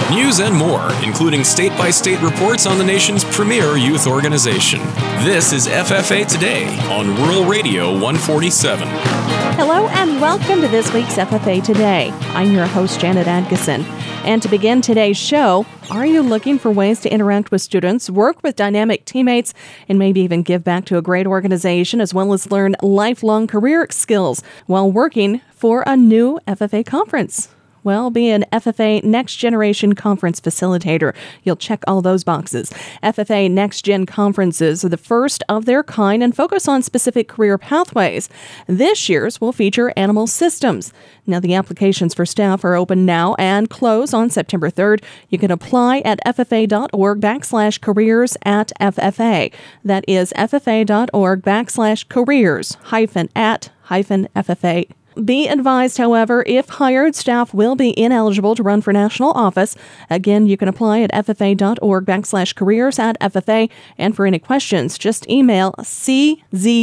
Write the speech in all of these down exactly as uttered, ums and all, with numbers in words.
News and more, including state-by-state reports on the nation's premier youth organization. This is F F A Today on Rural Radio one forty-seven. Hello and welcome to this week's F F A Today. I'm your host, Janet Atkinson. And to begin today's show, are you looking for ways to interact with students, work with dynamic teammates, and maybe even give back to a great organization, as well as learn lifelong career skills while working for a new F F A conference? Well, be an F F A Next Generation Conference facilitator. You'll check all those boxes. F F A Next Gen conferences are the first of their kind and focus on specific career pathways. This year's will feature animal systems. Now, the applications for staff are open now and close on September third. You can apply at ffa.org backslash careers at FFA. That is ffa.org backslash careers hyphen at hyphen FFA. Be advised, however, if hired, staff will be ineligible to run for national office. Again, you can apply at ffa.org backslash careers at FFA. And for any questions, just email czufelt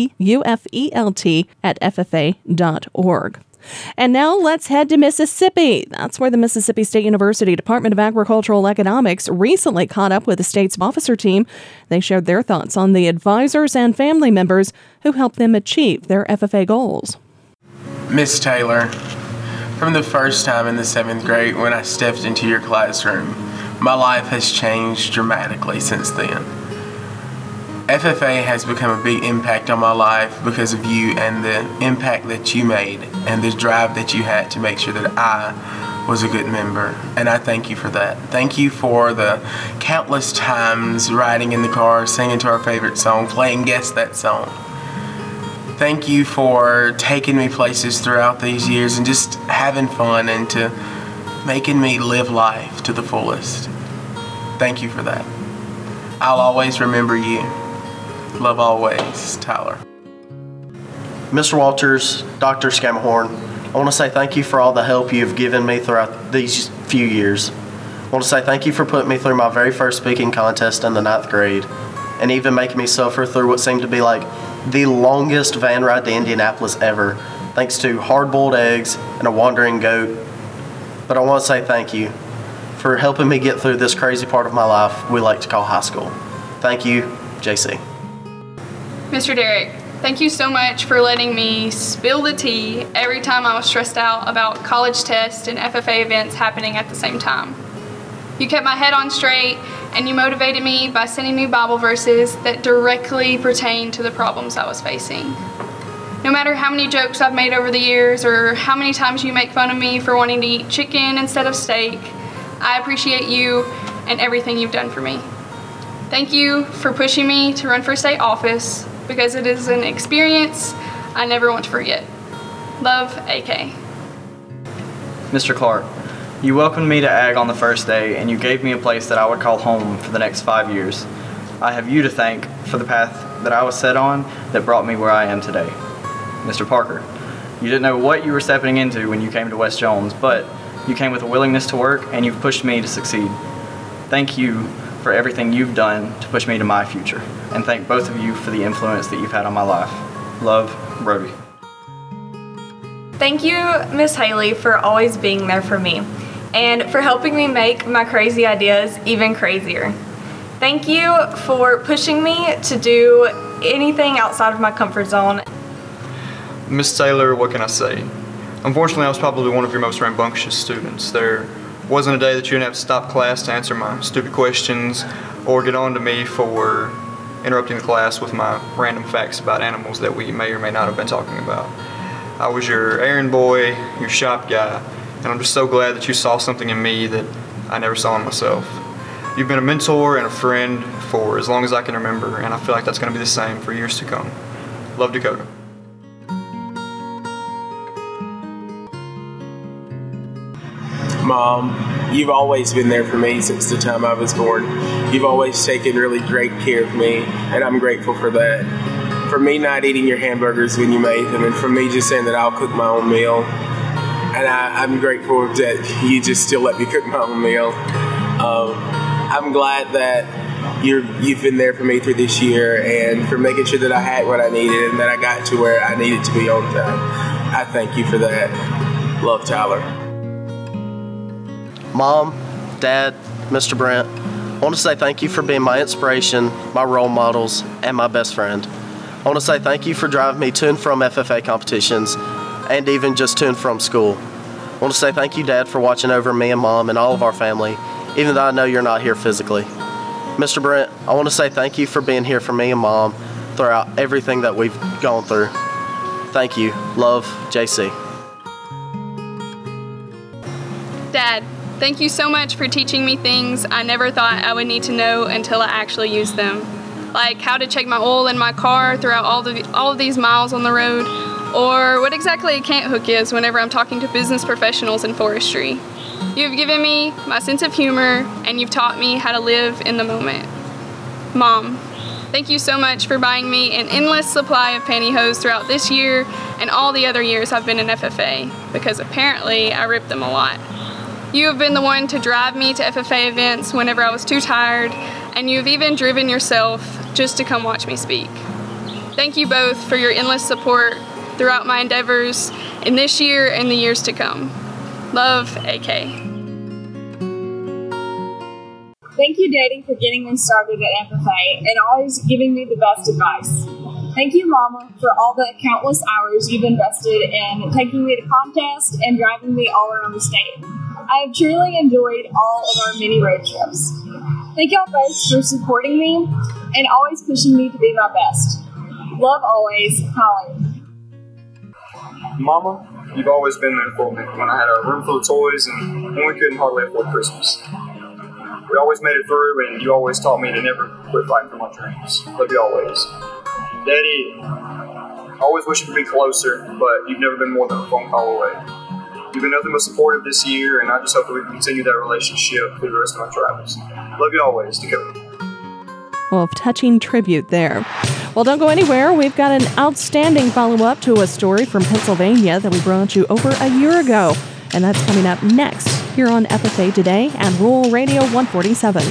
at ffa.org. And now let's head to Mississippi. That's where the Mississippi State University Department of Agricultural Economics recently caught up with the state's officer team. They shared their thoughts on the advisors and family members who helped them achieve their F F A goals. Miss Taylor, from the first time in the seventh grade when I stepped into your classroom, my life has changed dramatically since then. F F A has become a big impact on my life because of you and the impact that you made and the drive that you had to make sure that I was a good member, and I thank you for that. Thank you for the countless times riding in the car, singing to our favorite song, playing Guess That Song. Thank you for taking me places throughout these years and just having fun and to making me live life to the fullest. Thank you for that. I'll always remember you. Love always, Tyler. Mister Walters, Doctor Scamahorn, I want to say thank you for all the help you've given me throughout these few years. I want to say thank you for putting me through my very first speaking contest in the ninth grade and even making me suffer through what seemed to be like the longest van ride to Indianapolis ever, thanks to hard-boiled eggs and a wandering goat. But I want to say thank you for helping me get through this crazy part of my life we like to call high school. Thank you, J C. Mister Derrick, thank you so much for letting me spill the tea every time I was stressed out about college tests and F F A events happening at the same time. You kept my head on straight, and you motivated me by sending me Bible verses that directly pertain to the problems I was facing. No matter how many jokes I've made over the years or how many times you make fun of me for wanting to eat chicken instead of steak, I appreciate you and everything you've done for me. Thank you for pushing me to run for state office because it is an experience I never want to forget. Love, A K. Mister Clark, you welcomed me to Ag on the first day, and you gave me a place that I would call home for the next five years. I have you to thank for the path that I was set on that brought me where I am today. Mister Parker, you didn't know what you were stepping into when you came to West Jones, but you came with a willingness to work, and you've pushed me to succeed. Thank you for everything you've done to push me to my future, and thank both of you for the influence that you've had on my life. Love, Brody. Thank you, Miss Haley, for always being there for me and for helping me make my crazy ideas even crazier. Thank you for pushing me to do anything outside of my comfort zone. Miss Taylor, what can I say? Unfortunately, I was probably one of your most rambunctious students. There wasn't a day that you didn't have to stop class to answer my stupid questions or get on to me for interrupting the class with my random facts about animals that we may or may not have been talking about. I was your errand boy, your shop guy, and I'm just so glad that you saw something in me that I never saw in myself. You've been a mentor and a friend for as long as I can remember, and I feel like that's going to be the same for years to come. Love, Dakota. Mom, you've always been there for me since the time I was born. You've always taken really great care of me, and I'm grateful for that. For me not eating your hamburgers when you made them, and for me just saying that I'll cook my own meal. And I, I'm grateful that you just still let me cook my own meal. Um, I'm glad that you're, you've been there for me through this year and for making sure that I had what I needed and that I got to where I needed to be on time. I thank you for that. Love, Tyler. Mom, Dad, Mister Brent, I want to say thank you for being my inspiration, my role models, and my best friend. I want to say thank you for driving me to and from F F A competitions and even just to and from school. I want to say thank you, Dad, for watching over me and Mom and all of our family, even though I know you're not here physically. Mister Brent, I want to say thank you for being here for me and Mom throughout everything that we've gone through. Thank you. Love, J C. Dad, thank you so much for teaching me things I never thought I would need to know until I actually used them. Like how to check my oil in my car throughout all, the, all of these miles on the road, or what exactly a cant hook is whenever I'm talking to business professionals in forestry. You've given me my sense of humor, and you've taught me how to live in the moment. Mom, thank you so much for buying me an endless supply of pantyhose throughout this year and all the other years I've been in F F A, because apparently I ripped them a lot. You have been the one to drive me to F F A events whenever I was too tired, and you've even driven yourself just to come watch me speak. Thank you both for your endless support throughout my endeavors in this year and the years to come. Love, A K. Thank you, Daddy, for getting me started at F F A and always giving me the best advice. Thank you, Mama, for all the countless hours you've invested in taking me to contests and driving me all around the state. I have truly enjoyed all of our mini road trips. Thank y'all both for supporting me and always pushing me to be my best. Love always, Holly. Mama, you've always been there for me when I had a room full of toys and when we couldn't hardly afford Christmas. We always made it through, and you always taught me to never quit fighting for my dreams. Love you always. Daddy, I always wish you could be closer, but you've never been more than a phone call away. You've been nothing but supportive this year, and I just hope that we can continue that relationship through the rest of my travels. Love you always, Dakota. Well, touching tribute there. Well, don't go anywhere. We've got an outstanding follow-up to a story from Pennsylvania that we brought you over a year ago. And that's coming up next here on F F A Today and Rural Radio one forty-seven.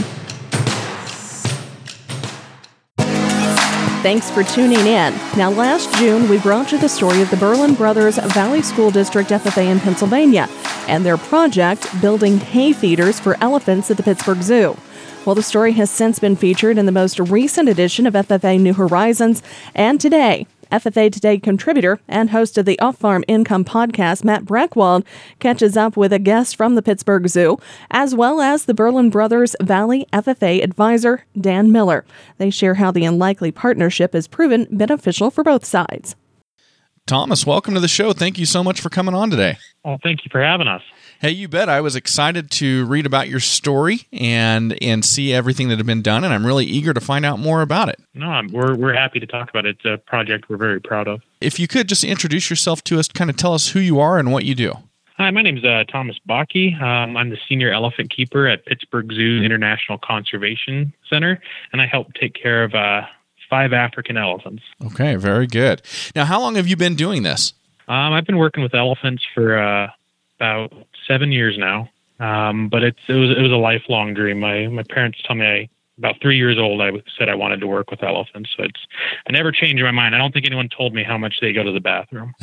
Thanks for tuning in. Now, last June, we brought you the story of the Berlin Brothers Valley School District F F A in Pennsylvania and their project building hay feeders for elephants at the Pittsburgh Zoo. Well, the story has since been featured in the most recent edition of F F A New Horizons, and today, F F A Today contributor and host of the Off-Farm Income podcast, Matt Brackwald, catches up with a guest from the Pittsburgh Zoo, as well as the Berlin Brothers Valley F F A advisor, Dan Miller. They share how the unlikely partnership has proven beneficial for both sides. Thomas, welcome to the show. Thank you so much for coming on today. Well, thank you for having us. Hey, you bet. I was excited to read about your story and and see everything that had been done, and I'm really eager to find out more about it. No, I'm, we're we're happy to talk about it. It's a project we're very proud of. If you could just introduce yourself to us, kind of tell us who you are and what you do. Hi, my name is uh, Thomas Bakke. Um, I'm the senior elephant keeper at Pittsburgh Zoo International Conservation Center, and I help take care of uh, five African elephants. Okay, very good. Now, how long have you been doing this? Um, I've been working with elephants for uh, about seven years now, um, but it's it was it was a lifelong dream. My my parents told me I, about three years old I said I wanted to work with elephants. So it's I never changed my mind. I don't think anyone told me how much they go to the bathroom.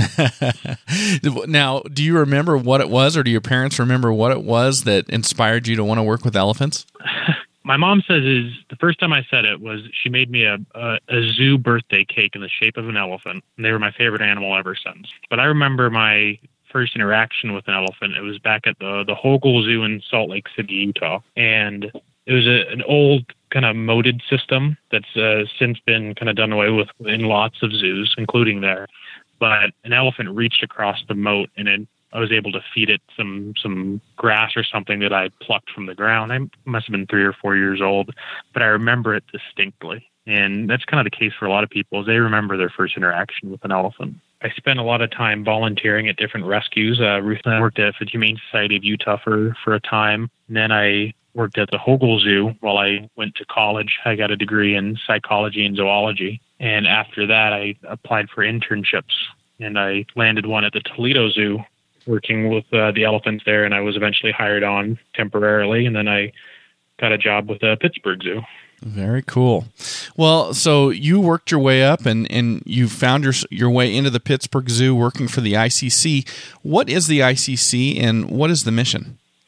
Now, do you remember what it was, or do your parents remember what it was that inspired you to want to work with elephants? My mom says is the first time I said it was she made me a, a, a zoo birthday cake in the shape of an elephant, and they were my favorite animal ever since. But I remember my first interaction with an elephant. It was back at the the Hogle Zoo in Salt Lake City, Utah, and it was a, an old kind of moated system that's uh, since been kind of done away with in lots of zoos, including there. But an elephant reached across the moat, and it, I was able to feed it some some grass or something that I plucked from the ground. I must have been three or four years old, but I remember it distinctly. And that's kind of the case for a lot of people, is they remember their first interaction with an elephant. I spent a lot of time volunteering at different rescues. Uh, recently I worked at the Humane Society of Utah for, for a time. And then I worked at the Hogle Zoo while I went to college. I got a degree in psychology and zoology. And after that, I applied for internships. And I landed one at the Toledo Zoo, working with uh, the elephants there. And I was eventually hired on temporarily. And then I got a job with the Pittsburgh Zoo. Very cool. Well, so you worked your way up and, and you found your your way into the Pittsburgh Zoo working for the I C C. What is the I C C and what is the mission?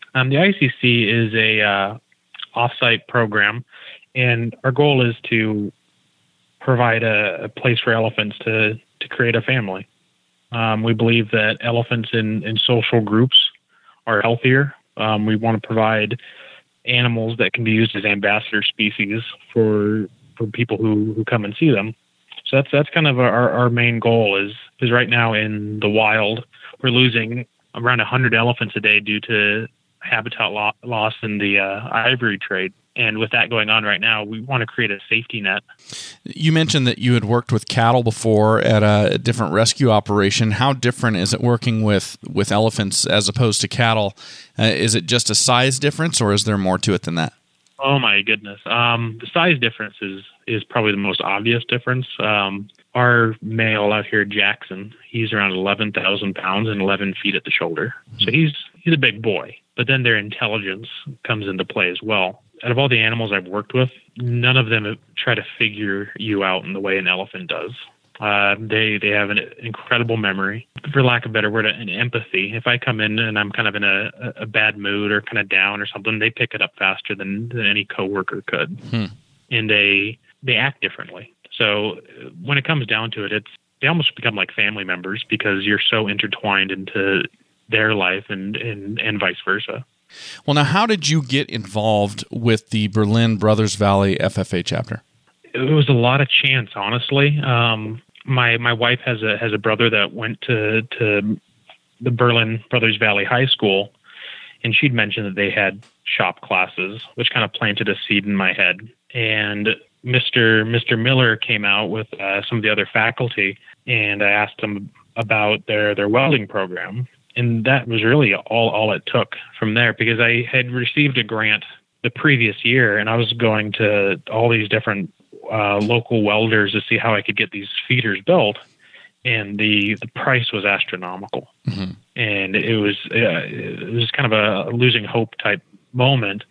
Um, the I C C is a uh, off-site program, and our goal is to provide a, a place for elephants to, to create a family. Um, we believe that elephants in, in social groups are healthier. Um, we want to provide animals that can be used as ambassador species for for people who, who come and see them. So that's that's kind of our, our main goal is is right now in the wild, we're losing around one hundred elephants a day due to habitat lo- loss in the uh, ivory trade. And with that going on right now, we want to create a safety net. You mentioned that you had worked with cattle before at a different rescue operation. How different is it working with, with elephants as opposed to cattle? Uh, is it just a size difference, or is there more to it than that? Oh, my goodness. Um, the size difference is, is probably the most obvious difference. Um, our male out here, Jackson, he's around eleven thousand pounds and eleven feet at the shoulder. So he's he's a big boy. But then their intelligence comes into play as well. Out of all the animals I've worked with, none of them try to figure you out in the way an elephant does. Uh, they they have an incredible memory, for lack of a better word, an empathy. If I come in and I'm kind of in a, a bad mood or kind of down or something, they pick it up faster than, than any coworker could, hmm. and they they act differently. So when it comes down to it, it's they almost become like family members because you're so intertwined into their life and and, and vice versa. Well, now, how did you get involved with the Berlin Brothers Valley F F A chapter? It was a lot of chance, honestly. Um, my my wife has a has a brother that went to to the Berlin Brothers Valley High School, and she'd mentioned that they had shop classes, which kind of planted a seed in my head. And Mister Mister Miller came out with uh, some of the other faculty, and I asked him about their their welding program. And that was really all, all it took from there, because I had received a grant the previous year, and I was going to all these different uh, local welders to see how I could get these feeders built, and the, the price was astronomical. Mm-hmm. And it was uh, it was kind of a losing hope type moment,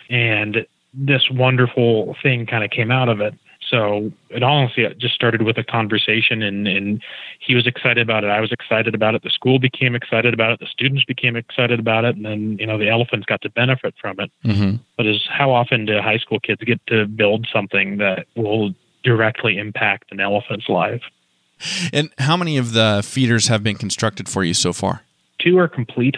and this wonderful thing kind of came out of it. So it honestly it just started with a conversation, and, and he was excited about it. I was excited about it. The school became excited about it. The students became excited about it. And then, you know, the elephants got to benefit from it. Mm-hmm. But is how often do high school kids get to build something that will directly impact an elephant's life? And how many of the feeders have been constructed for you so far? Two are complete,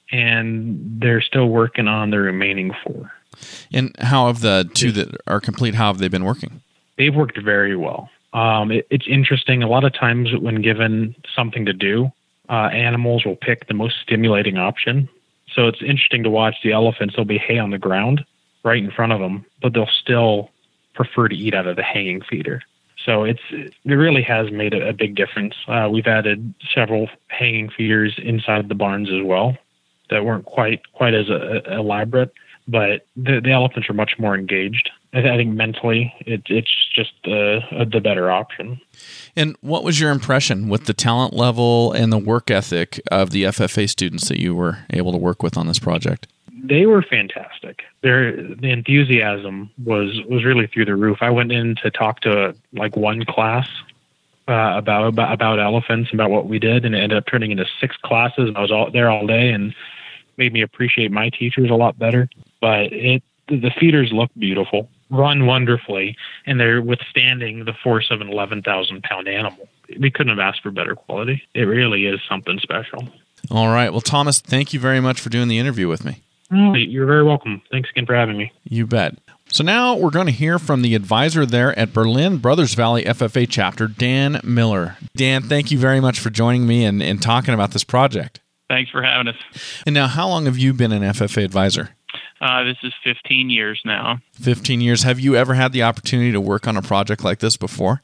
and they're still working on the remaining four. And how have the two that are complete, how have they been working? They've worked very well. Um, it, it's interesting. A lot of times when given something to do, uh, animals will pick the most stimulating option. So it's interesting to watch the elephants. There'll be hay on the ground right in front of them, but they'll still prefer to eat out of the hanging feeder. So it's it really has made a, a big difference. Uh, we've added several hanging feeders inside the barns as well that weren't quite quite as uh, elaborate, but the, the elephants are much more engaged. I think mentally, it, it's just uh, the better option. And what was your impression with the talent level and the work ethic of the F F A students that you were able to work with on this project? They were fantastic. Their the enthusiasm was, was really through the roof. I went in to talk to like one class uh, about, about about elephants, about what we did, and it ended up turning into six classes. I was all there all day, and made me appreciate my teachers a lot better. But it the feeders look beautiful, run wonderfully, and they're withstanding the force of an eleven thousand pound animal. We couldn't have asked for better quality. It really is something special. All right. Well, Thomas, thank you very much for doing the interview with me. You're very welcome. Thanks again for having me. You bet. So now we're going to hear from the advisor there at Berlin Brothers Valley F F A chapter, Dan Miller. Dan, thank you very much for joining me and, and talking about this project. Thanks for having us. And now, how long have you been an F F A advisor? Uh, this is fifteen years now. fifteen years. Have you ever had the opportunity to work on a project like this before?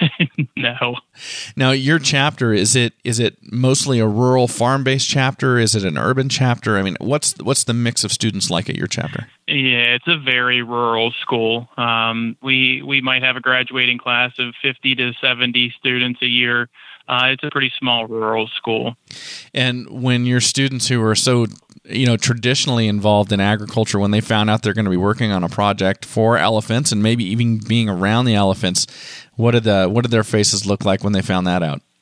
No. Now, your chapter, is it is it mostly a rural farm-based chapter? Is it an urban chapter? I mean, what's what's the mix of students like at your chapter? Yeah, it's a very rural school. Um, we we might have a graduating class of fifty to seventy students a year. Uh, it's a pretty small rural school. And when your students who are so, you know, traditionally involved in agriculture, when they found out they're going to be working on a project for elephants and maybe even being around the elephants, what did the what did their faces look like when they found that out?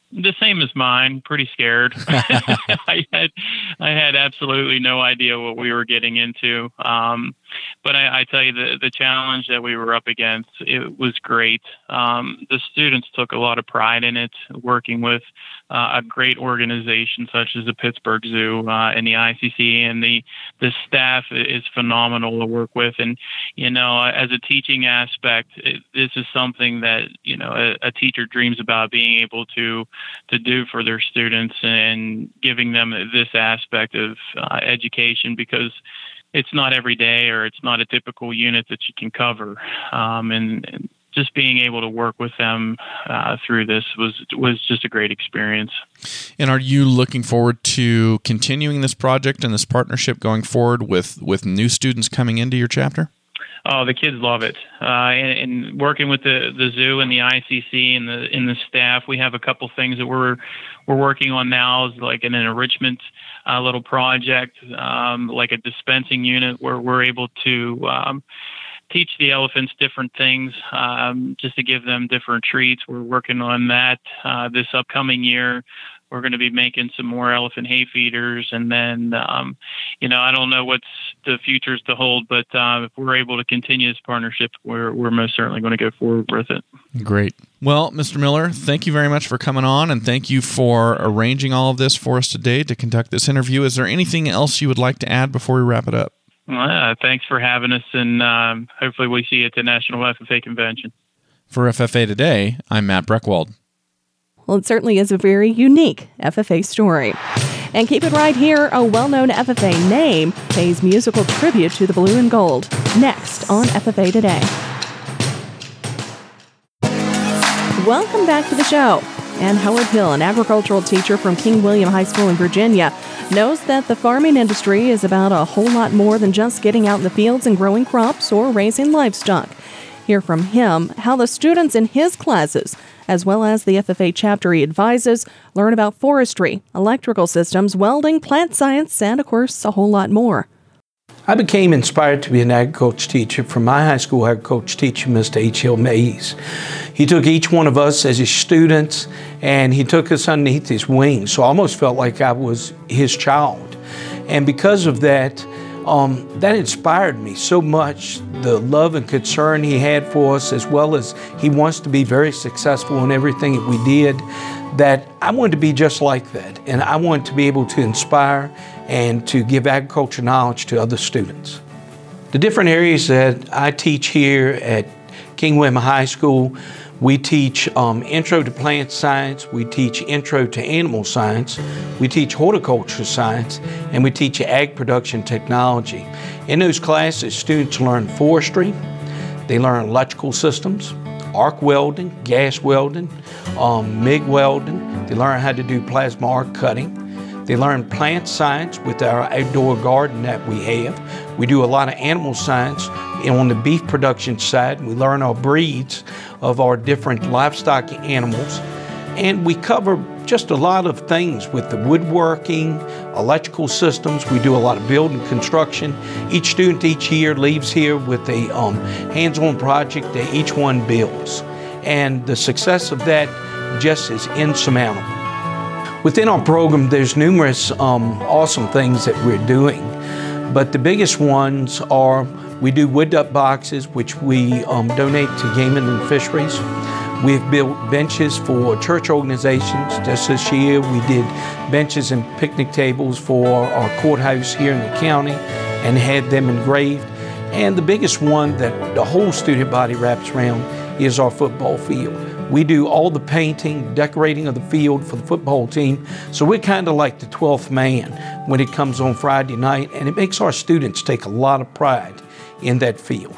The same as mine. Pretty scared. I had I had absolutely no idea what we were getting into. Um, but I, I tell you, the the challenge that we were up against, it was great. Um, the students took a lot of pride in it, working with uh, a great organization such as the Pittsburgh Zoo uh, and the I C C, and the the staff is phenomenal to work with. And you know, as a teaching aspect, it, this is something that you know a, a teacher dreams about, being able to to do for their students and giving them this aspect of uh, education, because it's not every day, or it's not a typical unit that you can cover. Um, and, and just being able to work with them uh, through this was was just a great experience. And are you looking forward to continuing this project and this partnership going forward with, with new students coming into your chapter? Oh, the kids love it. Uh, and, and working with the, the zoo and the I C C and the and the staff, we have a couple things that we're we're working on now, is like an enrichment uh, little project, um, like a dispensing unit where we're able to um, teach the elephants different things, um, just to give them different treats. We're working on that uh, this upcoming year. We're going to be making some more elephant hay feeders, and then, um, you know, I don't know what's the future's to hold, but uh, if we're able to continue this partnership, we're we're most certainly going to go forward with it. Great. Well, Mister Miller, thank you very much for coming on, and thank you for arranging all of this for us today to conduct this interview. Is there anything else you would like to add before we wrap it up? Well, uh, thanks for having us, and um, hopefully we see you at the National F F A Convention. For F F A Today, I'm Matt Breckwald. Well, it certainly is a very unique F F A story. And keep it right here, a well-known F F A name pays musical tribute to the blue and gold. Next on F F A Today. Welcome back to the show. And Howard Hill, an agricultural teacher from King William High School in Virginia, knows that the farming industry is about a whole lot more than just getting out in the fields and growing crops or raising livestock. Hear from him how the students in his classes, as well as the F F A chapter he advises, learn about forestry, electrical systems, welding, plant science, and, of course, a whole lot more. I became inspired to be an agriculture teacher from my high school agriculture teacher, Mister H. Hill Mays. He took each one of us as his students, and he took us underneath his wings, so I almost felt like I was his child. And because of that, Um, that inspired me so much, the love and concern he had for us, as well as he wants to be very successful in everything that we did, that I wanted to be just like that. And I wanted to be able to inspire and to give agriculture knowledge to other students. The different areas that I teach here at King William High School, we teach um, Intro to Plant Science, we teach Intro to Animal Science, we teach Horticulture Science, and we teach Ag Production Technology. In those classes, students learn forestry, they learn electrical systems, arc welding, gas welding, um, MIG welding, they learn how to do plasma arc cutting. They learn plant science with our outdoor garden that we have. We do a lot of animal science on the beef production side. We learn our breeds of our different livestock animals. And we cover just a lot of things with the woodworking, electrical systems. We do a lot of building construction. Each student each year leaves here with a um, hands-on project that each one builds. And the success of that just is insurmountable. Within our program, there's numerous um, awesome things that we're doing, but the biggest ones are we do wood duck boxes, which we um, donate to Game and Fisheries. We've built benches for church organizations. Just this year, we did benches and picnic tables for our courthouse here in the county and had them engraved. And the biggest one that the whole student body wraps around is our football field. We do all the painting, decorating of the field for the football team. So we're kind of like the twelfth man when it comes on Friday night, and it makes our students take a lot of pride in that field.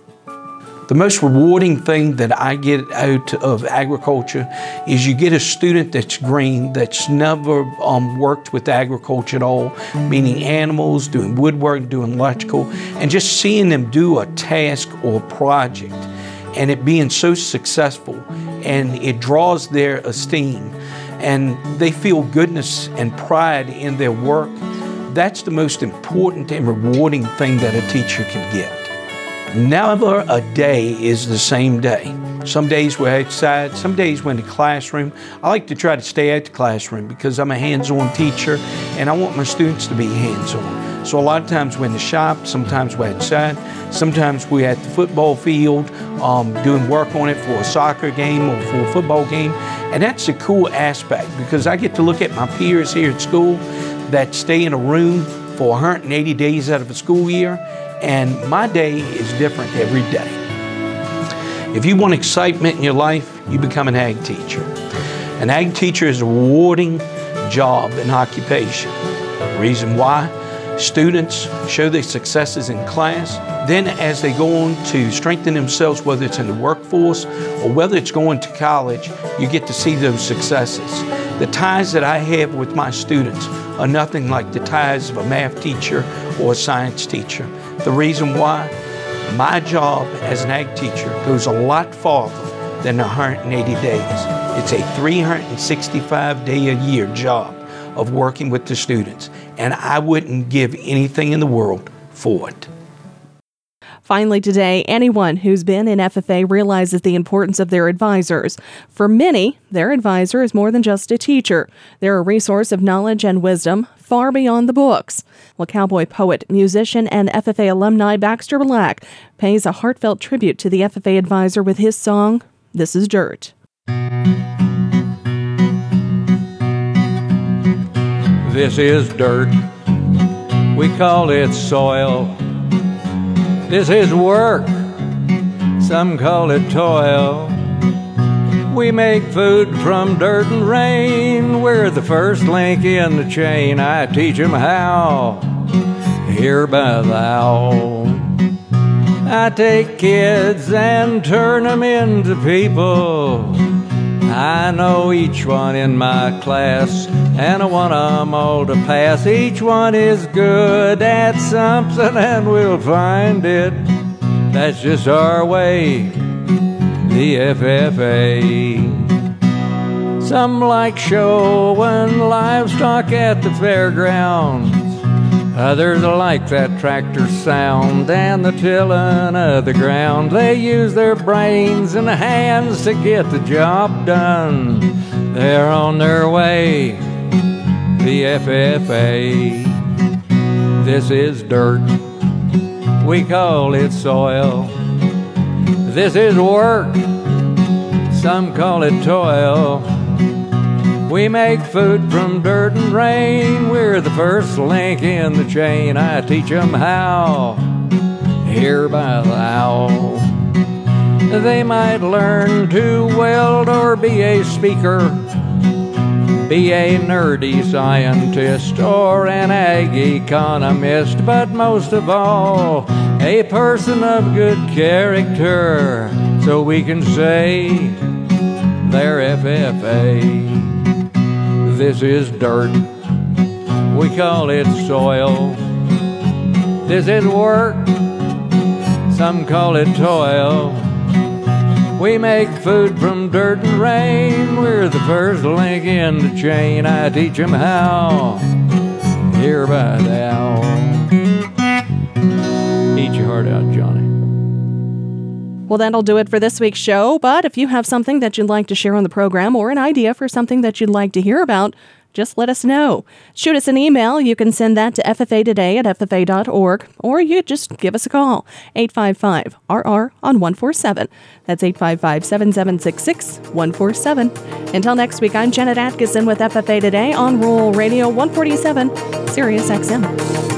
The most rewarding thing that I get out of agriculture is you get a student that's green, that's never um, worked with agriculture at all, meaning animals, doing woodwork, doing electrical, and just seeing them do a task or project and it being so successful, and it draws their esteem, and they feel goodness and pride in their work. That's the most important and rewarding thing that a teacher can get. Never a day is the same day. Some days we're outside, some days we're in the classroom. I like to try to stay out the classroom because I'm a hands-on teacher and I want my students to be hands-on. So a lot of times we're in the shop, sometimes we're outside, sometimes we're at the football field um, doing work on it for a soccer game or for a football game. And that's a cool aspect because I get to look at my peers here at school that stay in a room for one hundred eighty days out of a school year, and my day is different every day. If you want excitement in your life, you become an ag teacher. An ag teacher is a rewarding job and occupation. The reason why? Students show their successes in class. Then as they go on to strengthen themselves, whether it's in the workforce or whether it's going to college, you get to see those successes. The ties that I have with my students are nothing like the ties of a math teacher or a science teacher. The reason why? My job as an ag teacher goes a lot farther than one hundred eighty days. It's a three hundred sixty-five day a year job of working with the students, and I wouldn't give anything in the world for it. Finally today, anyone who's been in F F A realizes the importance of their advisors. For many, their advisor is more than just a teacher. They're a resource of knowledge and wisdom far beyond the books. Well, cowboy poet, musician, and F F A alumni Baxter Black pays a heartfelt tribute to the F F A advisor with his song, This Is Dirt. This is dirt, we call it soil. This is work, some call it toil. We make food from dirt and rain. We're the first link in the chain. I teach 'em how, here by thou. I take kids and turn 'em into people. I know each one in my class, and I want 'em all to pass. Each one is good at something, and we'll find it. That's just our way, the F F A. Some like showing livestock at the fairgrounds. Others like that tractor sound and the tilling of the ground. They use their brains and hands to get the job done. They're on their way, the F F A. This is dirt, we call it soil. This is work, some call it toil. We make food from dirt and rain. We're the first link in the chain. I teach 'em how, here by thou. They might learn to weld or be a speaker, be a nerdy scientist or an ag economist, but most of all, a person of good character, so we can say they're F F A. This is dirt, we call it soil. This is work, some call it toil. We make food from dirt and rain. We're the first link in the chain. I teach 'em how, here by thou. Eat your heart out, Johnny. Well, that'll do it for this week's show, but if you have something that you'd like to share on the program or an idea for something that you'd like to hear about, just let us know. Shoot us an email. You can send that to F F A today at F F A dot org, or you just give us a call, eight five five R R on one four seven. That's eight five five, seven seven six, six one four seven. Until next week, I'm Janet Atkinson with F F A Today on Rural Radio one forty-seven, Sirius X M.